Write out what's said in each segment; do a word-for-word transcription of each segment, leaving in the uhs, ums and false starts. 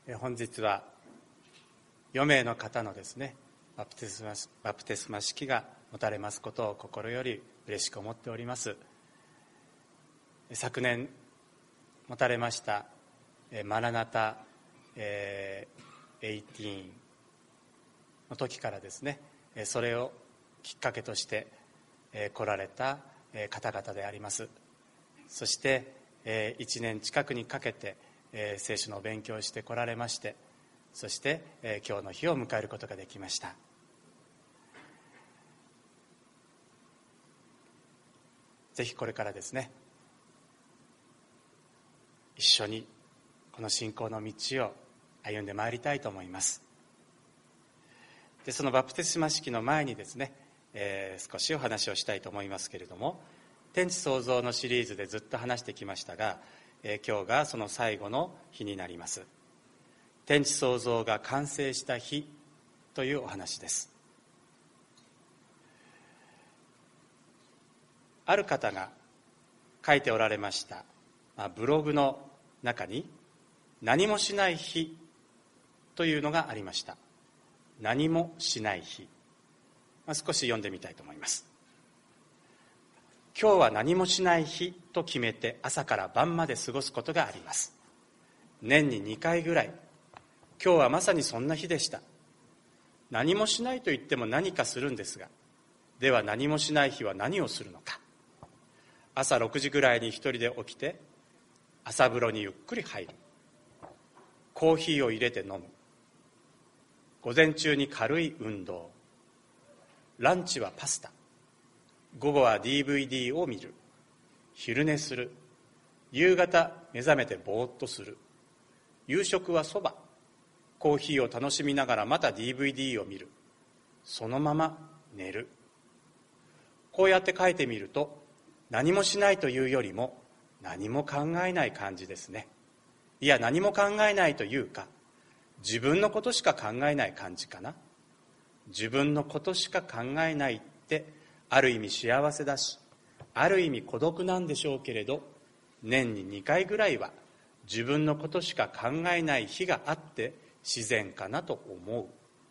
本日はよめいの方のですねバプテスマ、バプテスマ式が持たれますことを心より嬉しく思っております。昨年持たれましたマラナタえー、じゅうはちの時からですね、それをきっかけとして来られた方々であります。そしていちねん近くにかけて聖書の勉強をして来られまして、そして今日の日を迎えることができました。ぜひこれからですね、一緒にこの信仰の道を歩んでまいりたいと思います。でそのバプテスマ式の前にですね、えー、少しお話をしたいと思いますけれども、天地創造のシリーズでずっと話してきましたが、えー、今日がその最後の日になります。天地創造が完成した日というお話です。ある方が書いておられました、まあ、ブログの中に何もしない日というのがありました。何もしない日、まあ、少し読んでみたいと思います。今日は何もしない日と決めて朝から晩まで過ごすことがあります。年ににかいぐらい。今日はまさにそんな日でした。何もしないと言っても何かするんですが、では何もしない日は何をするのか。朝ろくじぐらいに一人で起きて朝風呂にゆっくり入る。コーヒーを入れて飲む。午前中に軽い運動。ランチはパスタ。午後は ディーブイディー を見る。昼寝する。夕方目覚めてぼーっとする。夕食はそば。コーヒーを楽しみながらまた ディーブイディー を見る。そのまま寝る。こうやって書いてみると、何もしないというよりも何も考えない感じですね。いや、何も考えないというか、自分のことしか考えない感じかな。自分のことしか考えないってある意味幸せだし、ある意味孤独なんでしょうけれど、年ににかいぐらいは自分のことしか考えない日があって自然かなと思う。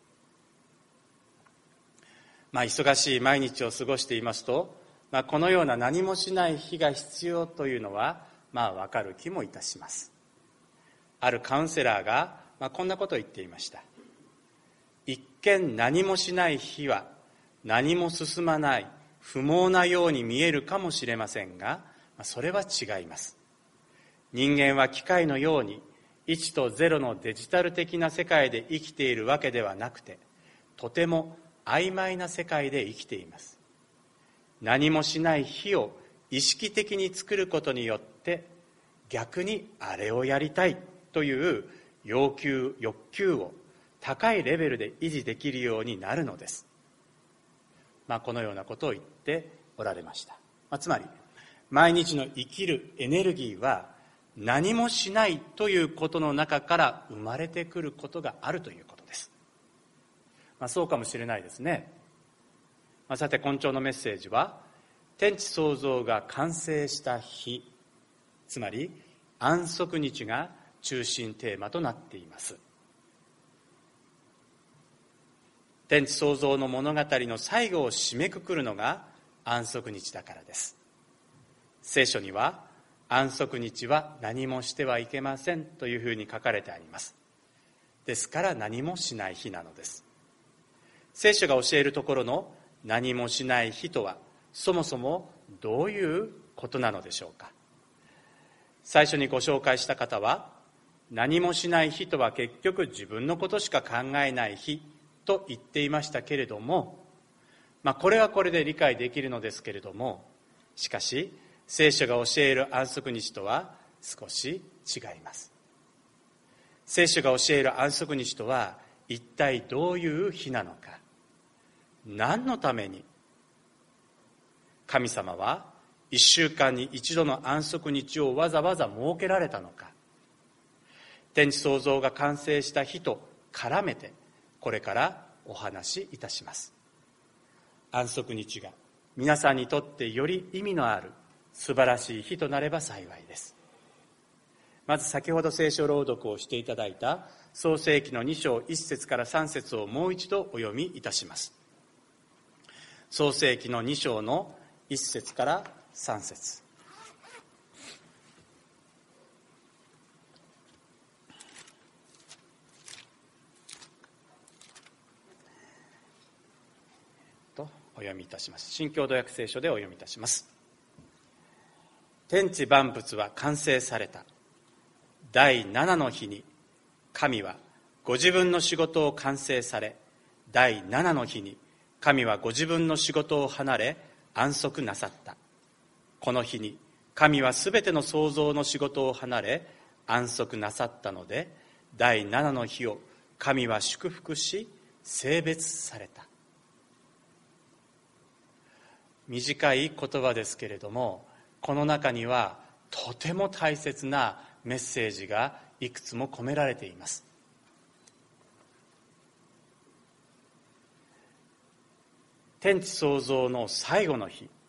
まあ忙しい毎日を過ごしていますと、まあ、このような何もしない日が必要というのはまあ分かる気もいたします。あるカウンセラーが、まあ、こんなことを言っていました。一見何もしない日は何も進まない不毛なように見えるかもしれませんが、それは違います。人間は機械のようにいちとゼロのデジタル的な世界で生きているわけではなくて、とても曖昧な世界で生きています。何もしない日を意識的に作ることによって逆にあれをやりたいという要求欲求を高いレベルで維持できるようになるのです。まあ、このようなことを言っておられました。まあ、つまり毎日の生きるエネルギーは何もしないということの中から生まれてくることがあるということです。まあ、そうかもしれないですね。まあ、さて今朝のメッセージは天地創造が完成した日、つまり安息日が中心テーマとなっています。天地創造の物語の最後を締めくくるのが安息日だからです。聖書には安息日は何もしてはいけませんというふうに書かれてあります。ですから何もしない日なのです。聖書が教えるところの何もしない日とはそもそもどういうことなのでしょうか。最初にご紹介した方は、何もしない日とは結局自分のことしか考えない日と言っていましたけれども、まあ、これはこれで理解できるのですけれども、しかし聖書が教える安息日とは少し違います。聖書が教える安息日とは一体どういう日なのか、何のために神様は一週間に一度の安息日をわざわざ設けられたのか。天地創造が完成した日と絡めてこれからお話しいたします。安息日が皆さんにとってより意味のある素晴らしい日となれば幸いです。 まず先ほど聖書朗読をしていただいた創世記のに章いち節からさん節をもう一度お読みいたします。創世記のに章のいち節からさん節。とお読みいたします。新共同訳聖書でお読みいたします。天地万物は完成された。第七の日に神はご自分の仕事を完成され、第七の日に神はご自分の仕事を離れ安息なさった。この日に神はすべての創造の仕事を離れ安息なさったので、第七の日を神は祝福し聖別された。短い言葉ですけれども、この中にはとても大切なメッセージがいくつも込められています。天地創造の最後の日、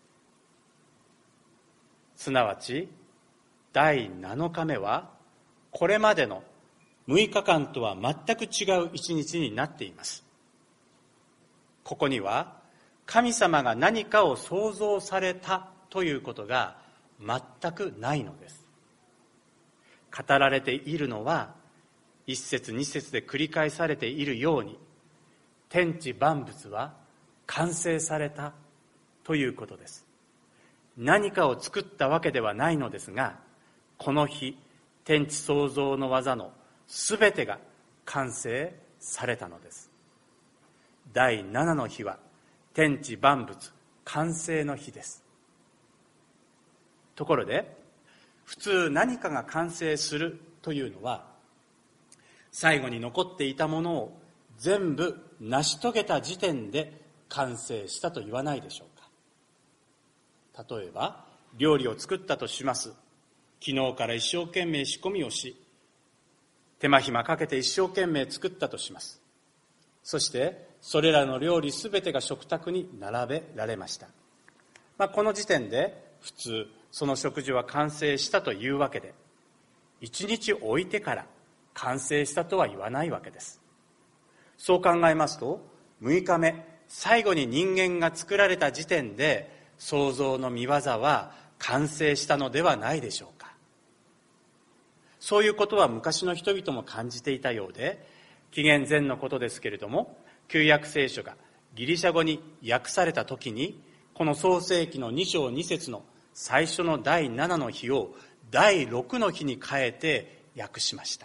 すなわち第なのかめはこれまでのむいかかんとは全く違う一日になっています。ここには神様が何かを創造されたということが全くないのです。語られているのは一節二節で繰り返されているように、天地万物は完成されたということです。何かを作ったわけではないのですが、この日天地創造の技のすべてが完成されたのです。第七の日は天地万物完成の日です。ところで普通何かが完成するというのは、最後に残っていたものを全部成し遂げた時点で完成したと言わないでしょうか。例えば料理を作ったとします。昨日から一生懸命仕込みをし、手間暇かけて一生懸命作ったとします。そしてそれらの料理すべてが食卓に並べられました。まあ、この時点で普通その食事は完成したというわけで、一日置いてから完成したとは言わないわけです。そう考えますと、むいかめ、最後に人間が作られた時点で創造の御業は完成したのではないでしょうか。そういうことは昔の人々も感じていたようで、紀元前のことですけれども、旧約聖書がギリシャ語に訳された時に、この創世記のに章に節の最初の第七の日を第六の日に変えて訳しました。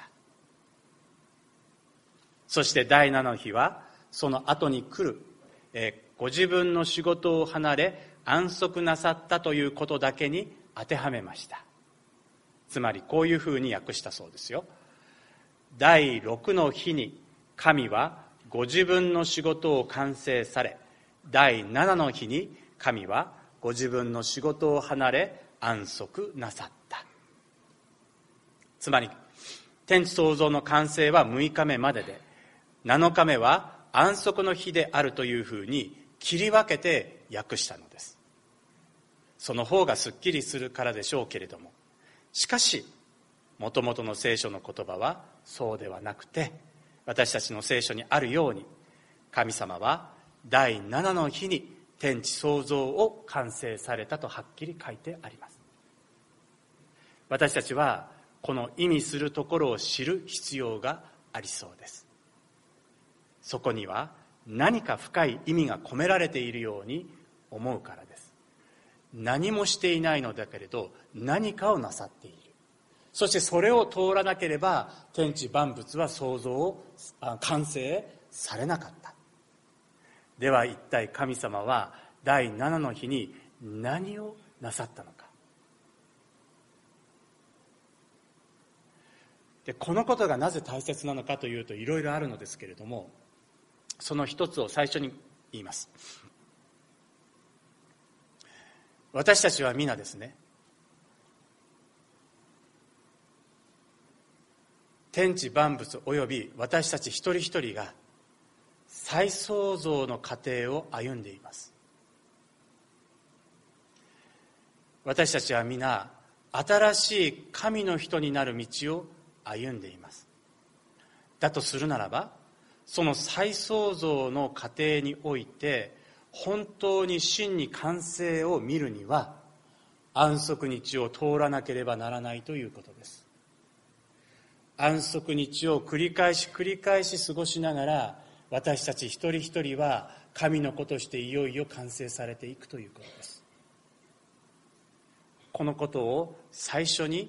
そして第七の日はその後に来る、えー、ご自分の仕事を離れ安息なさったということだけに当てはめました。つまりこういうふうに訳したそうですよ。第六の日に神はご自分の仕事を完成され、第七の日に神はご自分の仕事を離れ安息なさった。つまり天地創造の完成はむいかめまでで、なのかめは安息の日であるというふうに切り分けて訳したのです。その方がすっきりするからでしょうけれども、しかしもともとの聖書の言葉はそうではなくて、私たちの聖書にあるように、神様は第七の日に天地創造を完成されたとはっきり書いてあります。私たちはこの意味するところを知る必要がありそうです。そこには何か深い意味が込められているように思うからです。何もしていないのだけれど何かをなさっている。そしてそれを通らなければ天地万物は創造を完成されなかった。では一体神様は第七の日に何をなさったのか。でこのことがなぜ大切なのかというと、いろいろあるのですけれども、その一つを最初に言います。私たちは皆ですね、天地万物および私たち一人一人が再創造の過程を歩んでいます。私たちは皆新しい神の人になる道を歩んでいます。だとするならば、その再創造の過程において本当に真に完成を見るには、安息日を通らなければならないということです。安息日を繰り返し繰り返し過ごしながら、私たち一人一人は神の子としていよいよ完成されていくということです。このことを最初に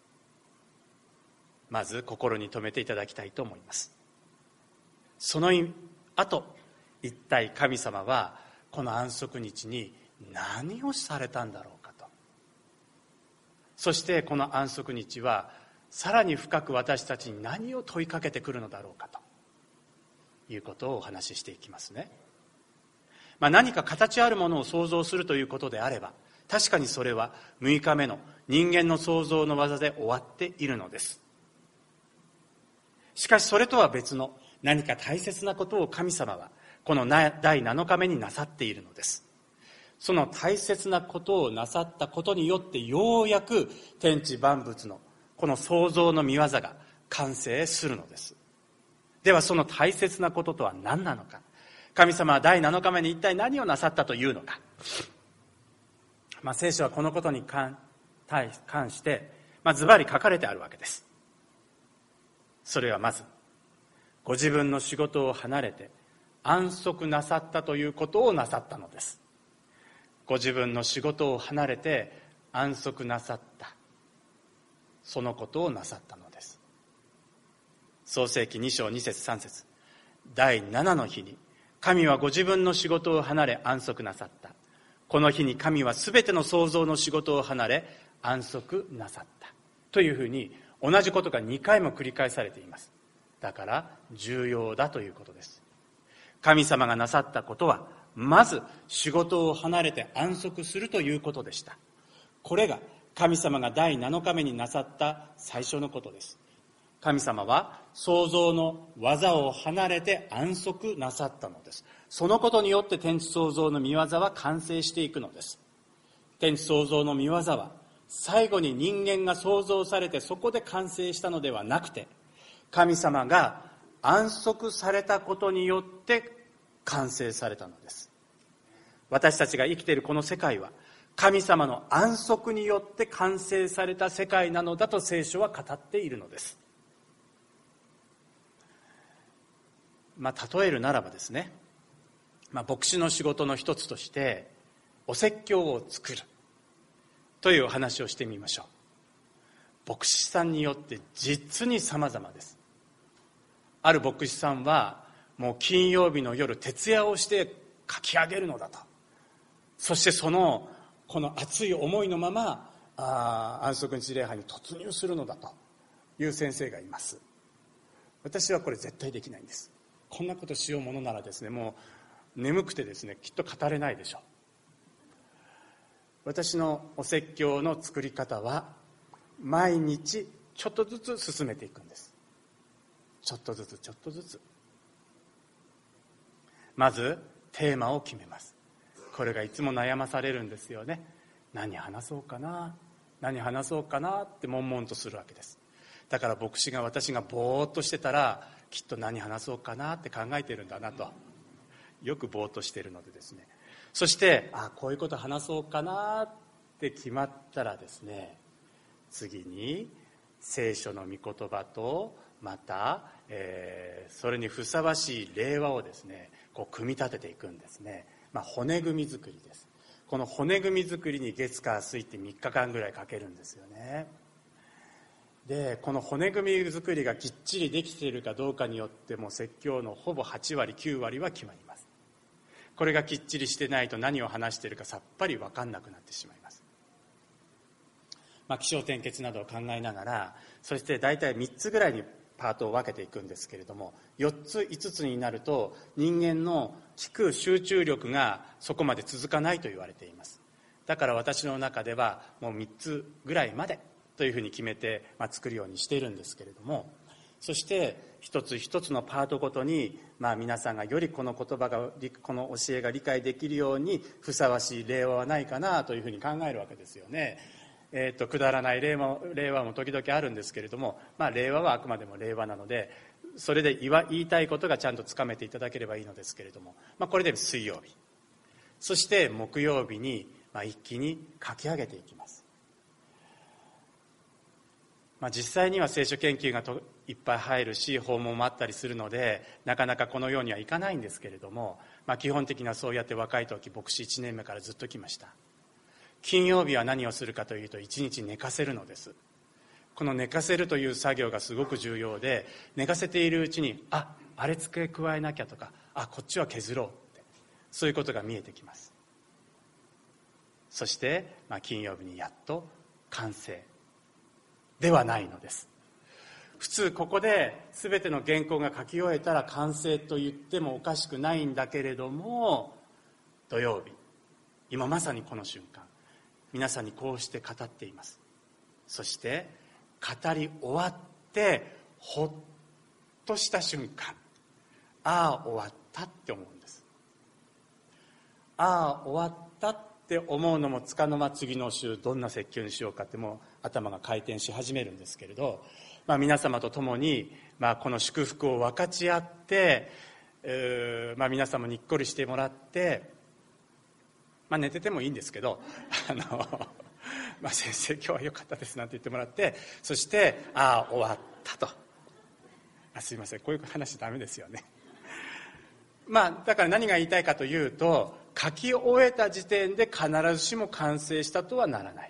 まず心に留めていただきたいと思います。その後、一体神様はこの安息日に何をされたんだろうかと。そしてこの安息日はさらに深く私たちに何を問いかけてくるのだろうかということをお話ししていきますね。まあ、何か形あるものを創造するということであれば、確かにそれはむいかめの人間の創造の技で終わっているのです。しかしそれとは別の何か大切なことを神様はこのだいなのかめになさっているのです。その大切なことをなさったことによって、ようやく天地万物のこの創造の御業が完成するのです。ではその大切なこととは何なのか。神様はだいなのかめに一体何をなさったというのか。まあ、聖書はこのことに関して、まあ、ズバリ書かれてあるわけです。それはまず、ご自分の仕事を離れて安息なさったということをなさったのです。ご自分の仕事を離れて安息なさった、そのことをなさったのです。創世記に章に節さん節、だいななの日に神はご自分の仕事を離れ安息なさった。この日に神はすべての創造の仕事を離れ安息なさったというふうに、同じことがにかいも繰り返されています。だから重要だということです。神様がなさったことは、まず仕事を離れて安息するということでした。これが神様がだいなのかめになさった最初のことです。神様は創造の技を離れて安息なさったのです。そのことによって天地創造の御業は完成していくのです。天地創造の御業は最後に人間が創造されてそこで完成したのではなくて、神様が安息されたことによって完成されたのです。私たちが生きているこの世界は神様の安息によって完成された世界なのだと聖書は語っているのです。まあ、例えるならばですね、まあ、牧師の仕事の一つとしてお説教を作るというお話をしてみましょう。牧師さんによって実に様々です。ある牧師さんはもう金曜日の夜徹夜をして書き上げるのだと、そしてそのこの熱い思いのままあ安息日礼拝に突入するのだという先生がいます。私はこれ絶対できないんです。こんなことしようものならですね、もう眠くてですね、きっと語れないでしょう。私のお説教の作り方は毎日ちょっとずつ進めていくんです。ちょっとずつちょっとずつ。まずテーマを決めます。これがいつも悩まされるんですよね。何話そうかな何話そうかなって悶々とするわけです。だから牧師が私がぼーっとしてたら、きっと何話そうかなって考えてるんだなと、よくぼーっとしているのでですね、そしてあこういうこと話そうかなって決まったらですね、次に聖書の御言葉とまた、えー、それにふさわしい例話をですね、こう組み立てていくんですね。まあ、骨組み作りです。この骨組み作りに月火水ってみっかかんぐらいかけるんですよね。でこの骨組み作りがきっちりできているかどうかによっても説教のほぼはちわりきゅうわりは決まります。これがきっちりしてないと何を話しているかさっぱり分かんなくなってしまいます。まあ、起承転結などを考えながら、そして大体みっつぐらいにパートを分けていくんですけれども、よっついつつになると人間の聞く集中力がそこまで続かないと言われています。だから私の中ではもうみっつぐらいまでというふうに決めて、まあ、作るようにしているんですけれども、そして一つ一つのパートごとに、まあ、皆さんがよりこの言葉がこの教えが理解できるようにふさわしい例話はないかなというふうに考えるわけですよね。 えー、とくだらない令和、令和も時々あるんですけれども、まあ、令和はあくまでも令和なので、それで言わ言いたいことがちゃんとつかめていただければいいのですけれども、まあ、これで水曜日、そして木曜日にまあ一気に書き上げていきます。まあ、実際には聖書研究がといっぱい入るし、訪問もあったりするので、なかなかこのようにはいかないんですけれども、まあ、基本的なそうやって若い時、牧師いちねんめからずっと来ました。金曜日は何をするかというと、一日寝かせるのです。この寝かせるという作業がすごく重要で、寝かせているうちに、あ、あれ付け加えなきゃとか、あ、こっちは削ろうって、そういうことが見えてきます。そして、まあ、金曜日にやっと完成ではないのです。普通ここで全ての原稿が書き終えたら完成と言ってもおかしくないんだけれども、土曜日、今まさにこの瞬間、皆さんにこうして語っています。そして語り終わってほっとした瞬間、ああ終わったって思うんです。ああ終わったって思うのもつかの間、次の週どんな説教にしようかってもう頭が回転し始めるんですけれど、まあ、皆様と共に、まあ、この祝福を分かち合って、えーまあ、皆様にっこりしてもらって、まあ、寝ててもいいんですけど、あのまあ、先生今日は良かったですなんて言ってもらって、そしてああ終わったと、あすいませんこういう話ダメですよね。まあだから何が言いたいかというと、書き終えた時点で必ずしも完成したとはならない。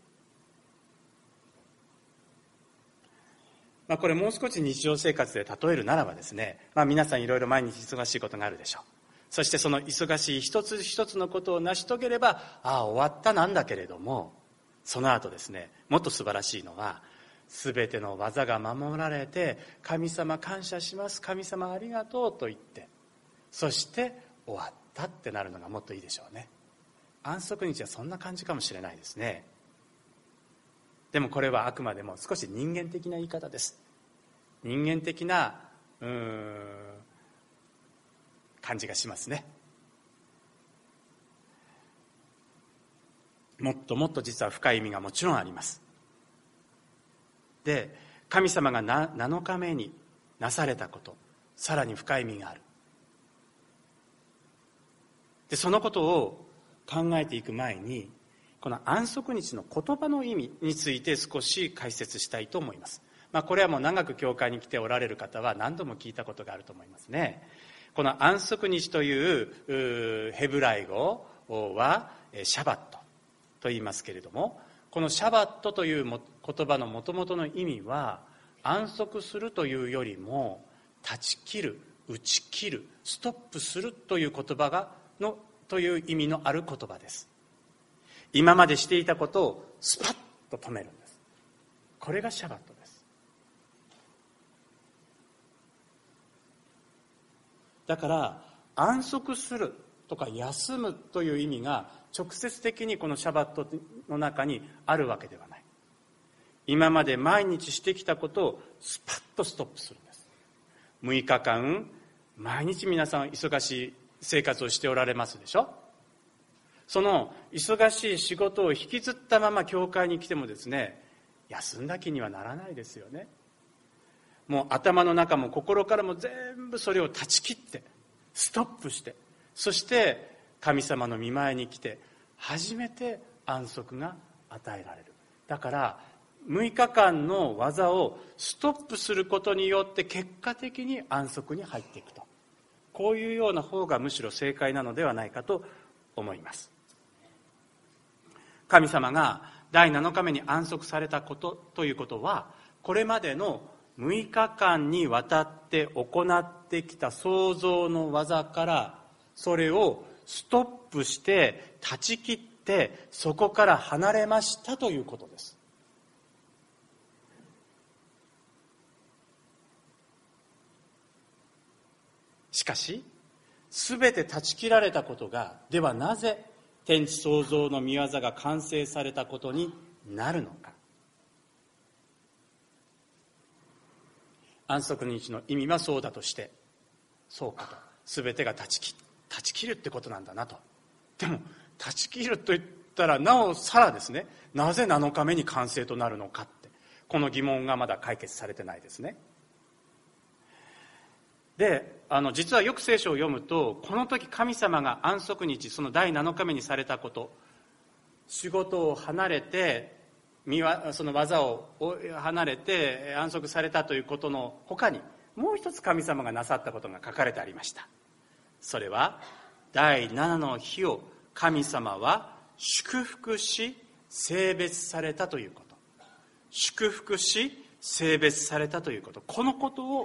まあ、これもう少し日常生活で例えるならばですね、まあ、皆さんいろいろ毎日忙しいことがあるでしょう。そしてその忙しい一つ一つのことを成し遂げれば、ああ終わったなんだけれども、その後ですね、もっと素晴らしいのは、全ての技が守られて、神様感謝します、神様ありがとうと言って、そして終わったってなるのがもっといいでしょうね。安息日はそんな感じかもしれないですね。でもこれはあくまでも少し人間的な言い方です。人間的なうーん感じがしますね。もっともっと実は深い意味がもちろんあります。で、神様がななのかめになされたこと、さらに深い意味がある。で、そのことを考えていく前に、この安息日の言葉の意味について少し解説したいと思います。まあ、これはもう長く教会に来ておられる方は何度も聞いたことがあると思いますね。この安息日というヘブライ語はシャバットと言いますけれども、このシャバットという言葉のもともとの意味は、安息するというよりも断ち切る、打ち切る、ストップするという言葉がのという意味のある言葉です。今までしていたことをスパッと止めるんです。これがシャバットです。だから安息するとか休むという意味が直接的にこのシャバットの中にあるわけではない。今まで毎日してきたことをスパッとストップするんです。むいかかん毎日皆さん忙しい生活をしておられますでしょ。その忙しい仕事を引きずったまま教会に来てもですね、休んだ気にはならないですよね。もう頭の中も心からも全部それを断ち切ってストップして、そして神様の御前に来て初めて安息が与えられる。だからむいかかんの技をストップすることによって結果的に安息に入っていくと、こういうような方がむしろ正解なのではないかと思います。神様がだいなのかめに安息されたことということは、これまでのむいかかんにわたって行ってきた創造の技からそれをストップして断ち切ってそこから離れましたということです。しかしすべて断ち切られたことが、ではなぜ天地創造の御業が完成されたことになるのか。安息日の意味はそうだとして、そうかと、すべてが断ち切断ち切るってことなんだなと。でも断ち切るとったらなおさらですね、なぜなのかめに完成となるのかって、この疑問がまだ解決されてないですね。で、あの実はよく聖書を読むと、この時神様が安息日、そのだいなのかめにされたこと、仕事を離れて、その技を離れて安息されたということの他に、もう一つ神様がなさったことが書かれてありました。それはだいななの日を神様は祝福し聖別されたということ。祝福し聖別されたということ、このことを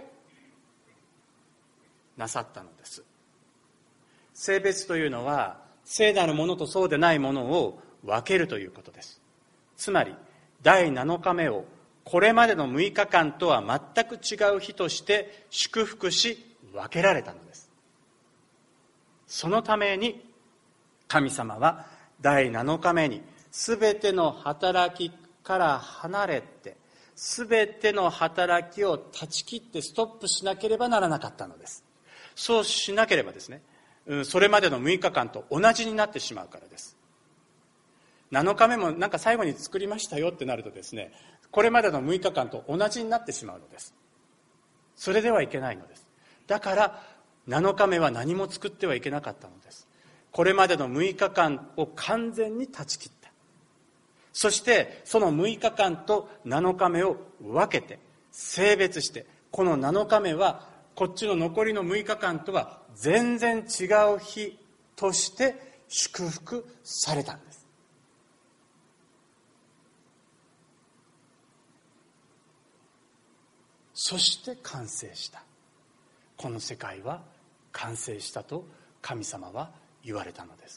なさったのです。聖別というのは、聖なるものとそうでないものを分けるということです。つまりだいなのかめをこれまでのむいかかんとは全く違う日として祝福し分けられたのです。そのために神様はだいなのかめにすべての働きから離れて、すべての働きを断ち切ってストップしなければならなかったのです。そうしなければですね、それまでのむいかかんと同じになってしまうからです。なのかめもなんか最後に作りましたよってなるとですね、これまでのむいかかんと同じになってしまうのです。それではいけないのです。だからなのかめは何も作ってはいけなかったのです。これまでのむいかかんを完全に断ち切った。そしてそのむいかかんとなのかめを分けて聖別して、このなのかめはこっちの残りのむいかかんとは全然違う日として祝福されたんです。そして完成した。この世界は完成したと神様は言われたのです。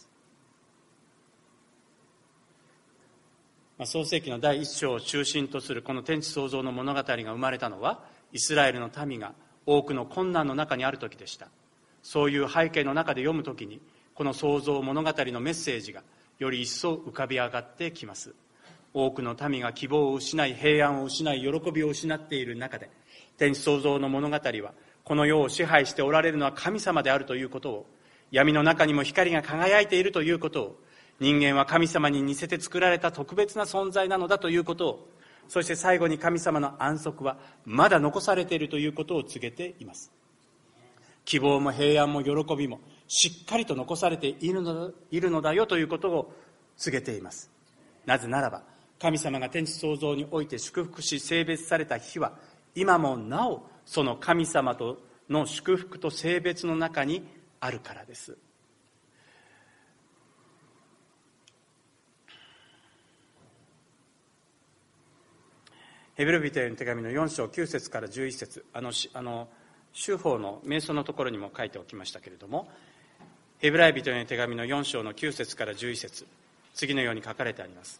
創世記のだいいっ章を中心とするこの天地創造の物語が生まれたのは、イスラエルの民が多くの困難の中にある時でした。そういう背景の中で読むときに、この創造物語のメッセージがより一層浮かび上がってきます。多くの民が希望を失い、平安を失い、喜びを失っている中で、天地創造の物語はこの世を支配しておられるのは神様であるということを、闇の中にも光が輝いているということを、人間は神様に似せて作られた特別な存在なのだということを、そして最後に神様の安息はまだ残されているということを告げています。希望も平安も喜びもしっかりと残されているのだ、いるのだよということを告げています。なぜならば、神様が天地創造において祝福し聖別された日は、今もなおその神様との祝福と聖別の中にあるからです。ヘブル人への手紙のよん章きゅう節からじゅういち節、あのあの修法の瞑想のところにも書いておきましたけれども、ヘブライ人への手紙のよん章のきゅう節からじゅういち節、次のように書かれてあります。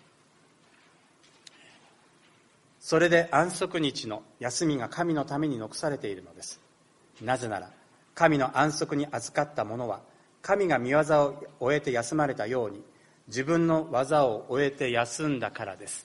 それで安息日の休みが神のために残されているのです。なぜなら神の安息に預かった者は、神が御業を終えて休まれたように自分の技を終えて休んだからです。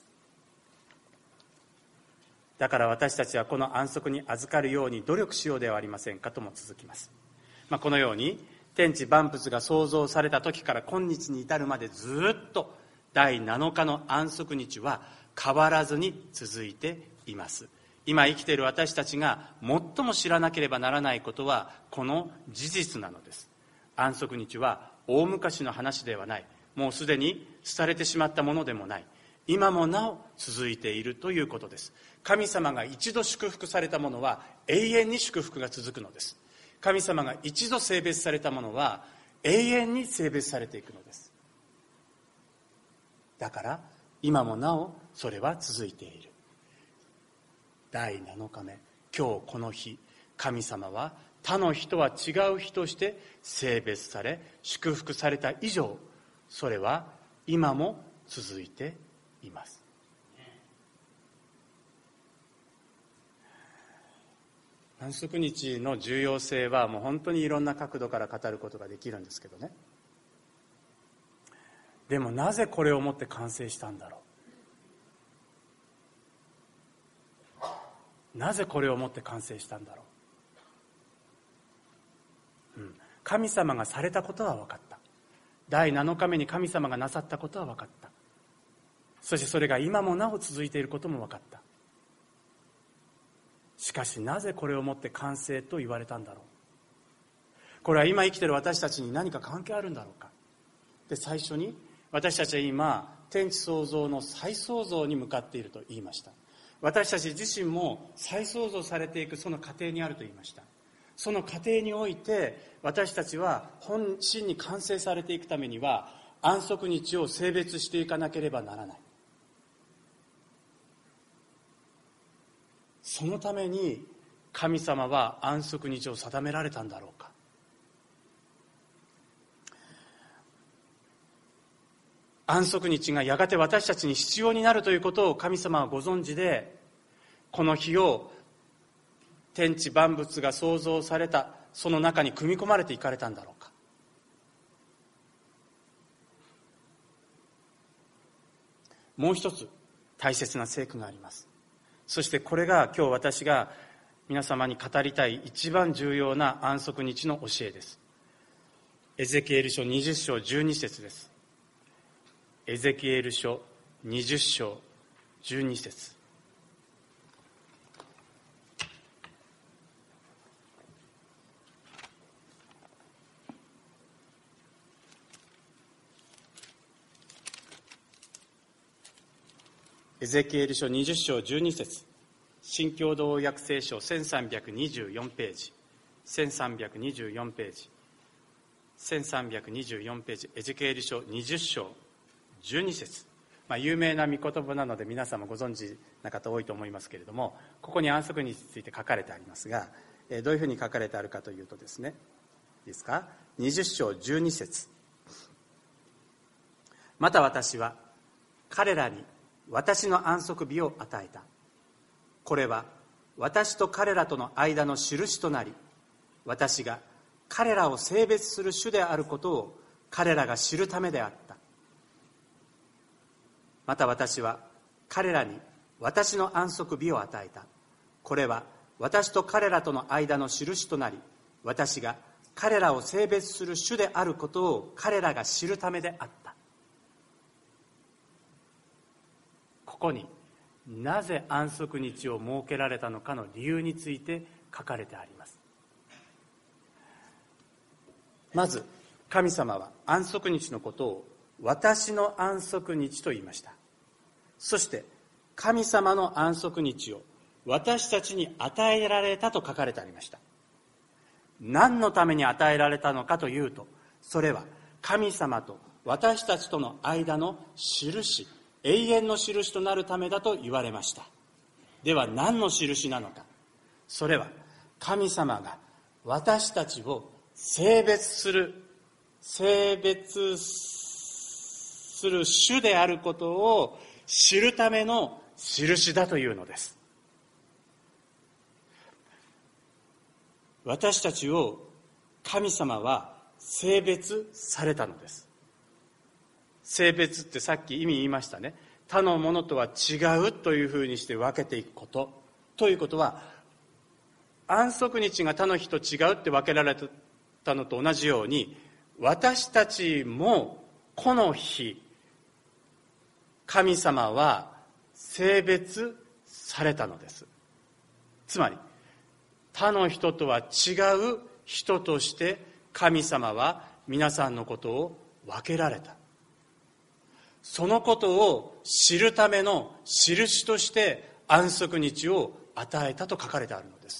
だから私たちはこの安息に預かるように努力しようではありませんかとも続きます。まあ、このように天地万物が創造された時から今日に至るまでずっとだいなのかの安息日は変わらずに続いています。今生きている私たちが最も知らなければならないことはこの事実なのです。安息日は大昔の話ではない、もうすでに廃れてしまったものでもない、今もなお続いているということです。神様が一度祝福されたものは永遠に祝福が続くのです。神様が一度聖別されたものは永遠に聖別されていくのです。だから今もなおそれは続いている。だいなのかめ、今日この日、神様は他の日とは違う日として聖別され祝福された以上、それは今も続いています。安息日の重要性はもう本当にいろんな角度から語ることができるんですけどね。でもなぜこれをもって完成したんだろう。なぜこれをもって完成したんだろう。うん、神様がされたことは分かった。 だいなのかめに神様がなさったことは分かった。そしてそれが今もなお続いていることも分かった。しかしなぜこれをもって完成と言われたんだろう。これは今生きている私たちに何か関係あるんだろうか。で、最初に私たちは今天地創造の再創造に向かっていると言いました。私たち自身も再創造されていくその過程にあると言いました。その過程において私たちは本心に完成されていくためには安息日を性別していかなければならない。そのために神様は安息日を定められたんだろうか。安息日がやがて私たちに必要になるということを神様はご存知で、この日を天地万物が創造されたその中に組み込まれていかれたんだろうか。もう一つ大切な聖句があります。そしてこれが今日私が皆様に語りたい一番重要な安息日の教えです。エゼキエル書にじゅっ章じゅうに節です。エゼキエル書にじゅっ章じゅうに節。エゼキエル書にじゅっ章じゅうに節、新共同訳聖書せんさんびゃくにじゅうよんページ、せんさんびゃくにじゅうよんページ、せんさんびゃくにじゅうよんページ、エゼキエル書にじゅっ章じゅうに節、まあ、有名な御言葉なので皆さんもご存知な方多いと思いますけれども、ここに安息日について書かれてありますが、えー、どういうふうに書かれてあるかというとですね、いいですか、にじゅっ章じゅうに節、また私は彼らに私の安息日を与えた。これは私と彼らとの間の印となり、私が彼らを性別する主であることを彼らが知るためであった。また私は彼らに私の安息日を与えた。これは私と彼らとの間の印となり、私が彼らを性別する主であることを彼らが知るためであった。ここになぜ安息日を設けられたのかの理由について書かれてあります。まず神様は安息日のことを私の安息日と言いました。そして神様の安息日を私たちに与えられたと書かれてありました。何のために与えられたのかというと、それは神様と私たちとの間の印、永遠の印となるためだと言われました。では何の印なのか。それは神様が私たちを性別する性別する主であることを知るための印だというのです。私たちを神様は性別されたのです。性別ってさっき意味言いましたね。他のものとは違うというふうにして分けていくこと。ということは、安息日が他の日と違うって分けられたのと同じように、私たちもこの日、神様は性別されたのです。つまり、他の人とは違う人として神様は皆さんのことを分けられた。そのことを知るための印として安息日を与えたと書かれてあるのです。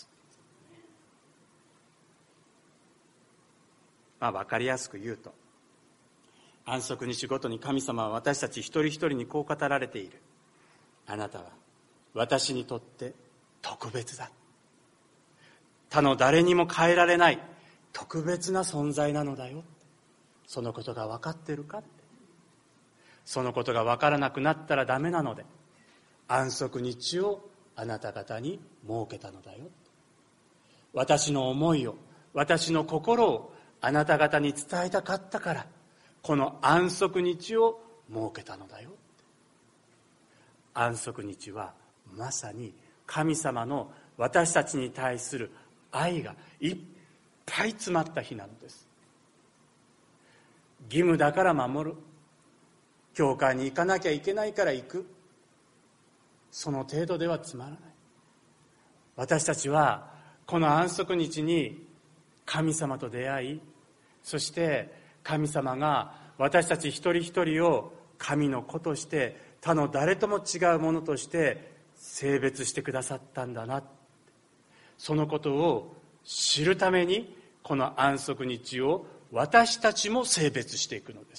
まあ分かりやすく言うと、安息日ごとに神様は私たち一人一人にこう語られている。あなたは私にとって特別だ。他の誰にも変えられない特別な存在なのだよ。そのことが分かっているか。そのことが分からなくなったらダメなので、安息日をあなた方に設けたのだよ。私の思いを、私の心をあなた方に伝えたかったから、この安息日を設けたのだよ。安息日はまさに神様の私たちに対する愛がいっぱい詰まった日なのです。 義務だから守る、教会に行かなきゃいけないから行く、その程度ではつまらない。私たちはこの安息日に神様と出会い、そして神様が私たち一人一人を神の子として他の誰とも違うものとして性別してくださったんだな、そのことを知るためにこの安息日を私たちも性別していくのです。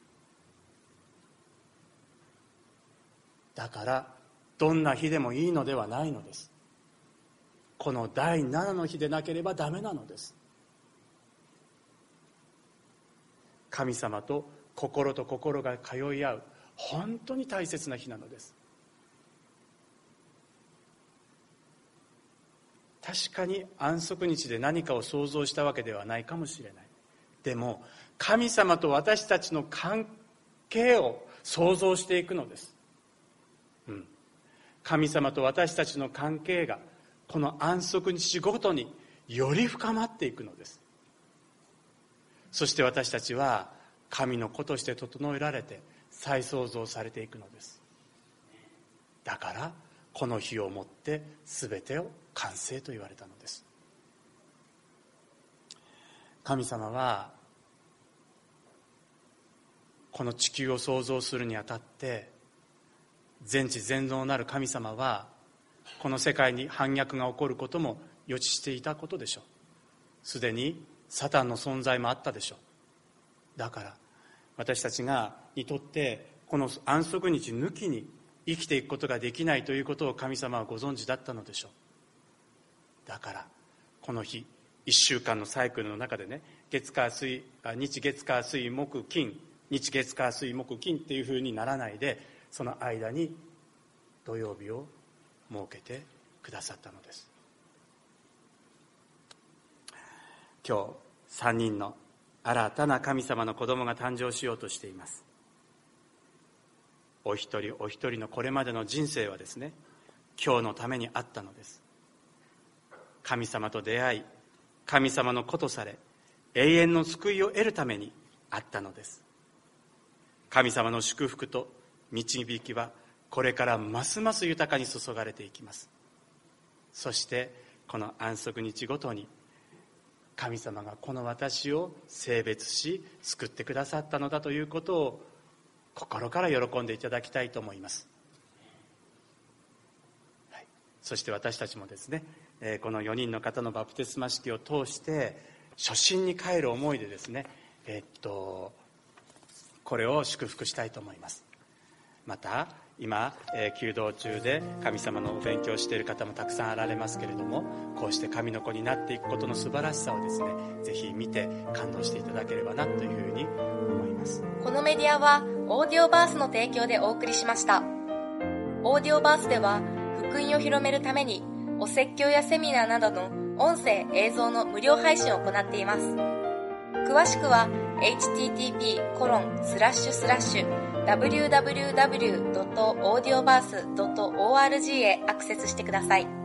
だからどんな日でもいいのではないのです。このだいななの日でなければダメなのです。神様と心と心が通い合う本当に大切な日なのです。確かに安息日で何かを想像したわけではないかもしれない。でも神様と私たちの関係を想像していくのです、うん、神様と私たちの関係がこの安息日ごとにより深まっていくのです。そして私たちは神の子として整えられて再創造されていくのです。だからこの日をもって全てを完成と言われたのです。神様はこの地球を創造するにあたって、全知全能なる神様はこの世界に反逆が起こることも予知していたことでしょう。すでにサタンの存在もあったでしょう。だから私たちがにとってこの安息日抜きに生きていくことができないということを神様はご存知だったのでしょう。だからこの日いっしゅうかんのサイクルの中でね、月火水日月火水木金、日月火水木金っていうふうにならないで、その間に土曜日を設けてくださったのです。今日さんにんの新たな神様の子供が誕生しようとしています。お一人お一人のこれまでの人生はですね、今日のためにあったのです。神様と出会い、神様の子とされ、永遠の救いを得るためにあったのです。神様の祝福と導きはこれからますます豊かに注がれていきます。そしてこの安息日ごとに神様がこの私を性別し救ってくださったのだということを心から喜んでいただきたいと思います、はい、そして私たちもですね、えー、このよにんの方のバプテスマ式を通して初心に帰る思いでですね、えー、っとこれを祝福したいと思います。また今、えー、弓道中で神様のお勉強をしている方もたくさんあられますけれども、こうして神の子になっていくことの素晴らしさをですね、ぜひ見て感動していただければなというふうに思います。 このメディアはオーディオバースの提供でお送りしました。オーディオバースでは福音を広めるためにお説教やセミナーなどの音声映像の無料配信を行っています。詳しくは エイチティーティーピーコロンスラッシュスラッシュダブリューダブリューダブリュードットオーディオバースドットオーアールジー へアクセスしてください。